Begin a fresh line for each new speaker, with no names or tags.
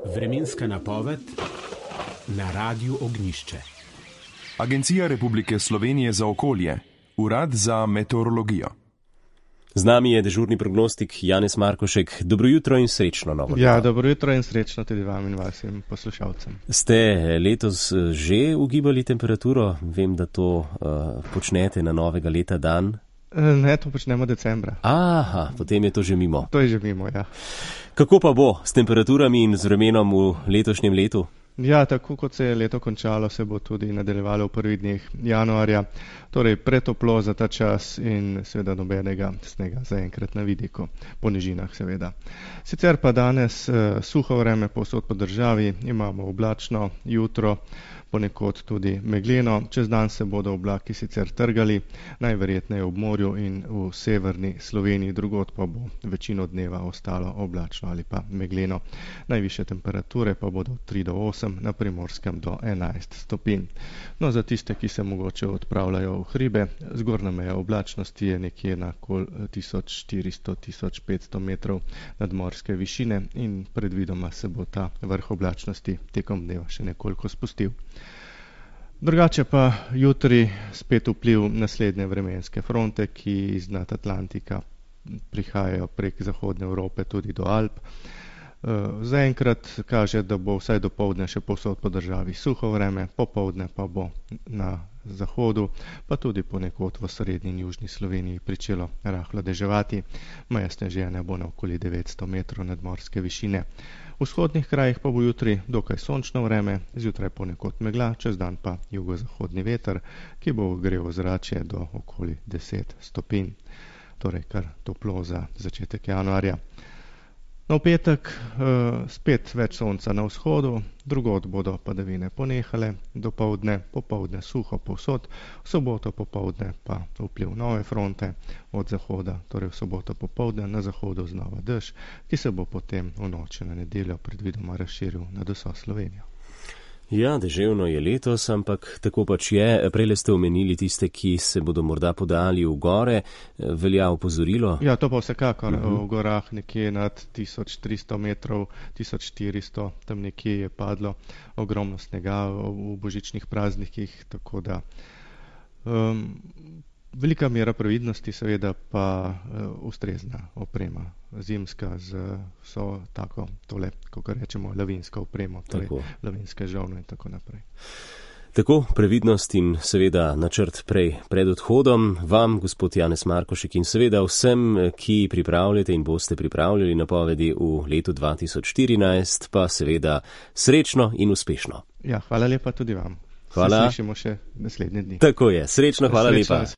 Vremenska napoved na Radiu Ognjišče.
Agencija Republike Slovenije za okolje, Urad za meteorologijo.
Z nami je dežurni prognostik Janez Markošek. Dobro jutro in srečno novo leto.
Ja, dobro jutro in srečno tudi vam in vašim poslušalcem.
Ste letos že ugibali temperaturo? Vem, da to počnete na novega leta dan.
Ne, to počnemo decembra.
Aha, potem je to že mimo.
To je že mimo, ja.
Kako pa bo s temperaturami in z vremenom v letošnjem letu?
Ja, tako kot se je leto končalo, se bo tudi nadaljevalo v prvih dneh januarja. Torej pretoplo za ta čas in seveda nobenega snega zaenkrat na vidiku, po nižinah seveda. Sicer pa danes suho vreme povsod po državi, imamo oblačno jutro, ponekod tudi megleno. Čez dan se bodo oblaki sicer trgali, najverjetneje ob morju in v severni Sloveniji, drugod pa bo večino dneva ostalo oblačno ali pa megleno. Najvišje temperature pa bodo 3 do 8, na Primorskem do 11 stopinj. No, za tiste, ki se mogoče odpravljajo v hribe, zgornja meja oblačnosti je nekje na okoli 1400-1500 metrov nadmorske višine in predvidoma se bo ta vrh oblačnosti tekom dneva še nekoliko spustil. Drugače pa jutri spet vpliv naslednje vremenske fronte, ki iz nad Atlantika prihajajo prek zahodne Evrope tudi do Alp. Zaenkrat kaže, da bo vsaj dopoldne še povsod po državi suho vreme, popoldne pa bo na zahodu, pa tudi ponekod v srednji in južni Sloveniji pričelo rahlo deževati. Meja sneženja bo na okoli 900 metrov nadmorske višine. V vzhodnih krajih pa bo jutri dokaj sončno vreme, zjutraj ponekod megla, čez dan pa jugozahodni veter, ki bo ogrel ozračje do okoli 10 stopinj. Torej kar toplo za začetek januarja. No, v petek spet več sonca na vzhodu, drugod bodo padavine ponehale, dopoldne, popoldne suho povsod, v soboto popoldne pa vpliv nove fronte od zahoda, torej v soboto popoldne na zahodu znova dež, ki se bo potem v noči na nedeljo predvidoma razširil nad vso Slovenijo.
Ja, deževno je letos, ampak tako pač je. Prejle ste omenili tiste, ki se bodo morda podali v gore. Velja opozorilo?
Ja, to pa vsekakor. V gorah nekje nad 1300 metrov, 1400, tam nekje je padlo ogromno snega v božičnih praznikih, tako da velika mera previdnosti, seveda pa ustrezna oprema, zimska z vso tako, tole, kako rečemo, lavinsko opremo, torej lavinske žolne in tako naprej.
Tako, previdnost in seveda načrt pred odhodom. Vam, gospod Janez Markošek, in seveda vsem, ki pripravljate in boste pripravljali napovedi v letu 2014, pa seveda srečno in uspešno.
Ja, hvala lepa tudi vam.
Hvala.
Se slišimo še naslednje dni.
Tako je, srečno, hvala lepa.